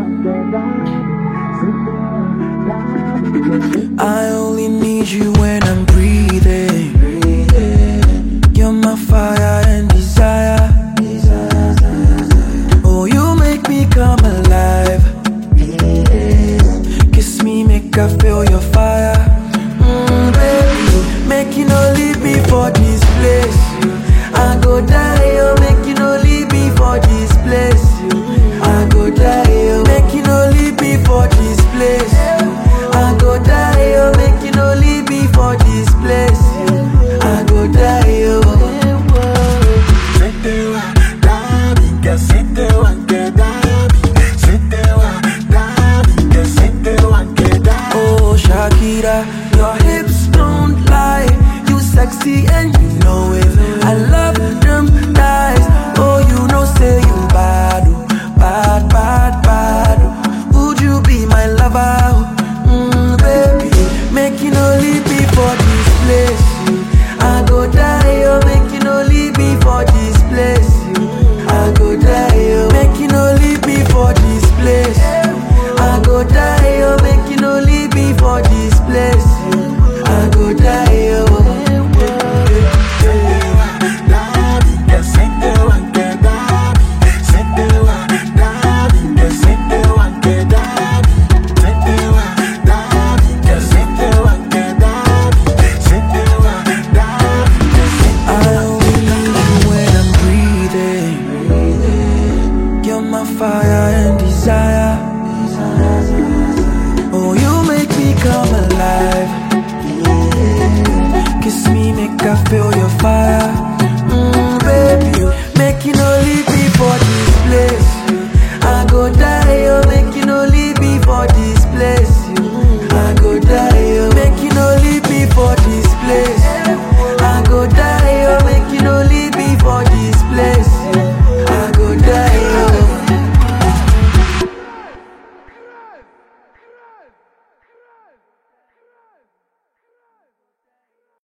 I only need you when I'm breathing. You're my fire and desire. Oh, you make me come alive. Kiss me, make I feel your fire. Baby, make you no leave me for this place. I go die, oh, make you no leave me for this place. I go die, oh, make you no leave me for this place. I go die, oh, make you no leave me for this place. I go die, oh. Oh, Shakira, your hips don't lie. You sexy and you know it. I love them thighs. Oh, you know, say you bad, oh, bad, bad, bad. Oh. Would you be my lover? Baby, make you no leave me for this place. I go die, oh, make you no leave me for this place. I go die, oh, make you no leave me for this place. I go die, oh, make you no leave me for this place. I go die, oh. Fire and desire. Oh, you make me come alive. Kiss me, make I feel your fire. Baby, make you no leave me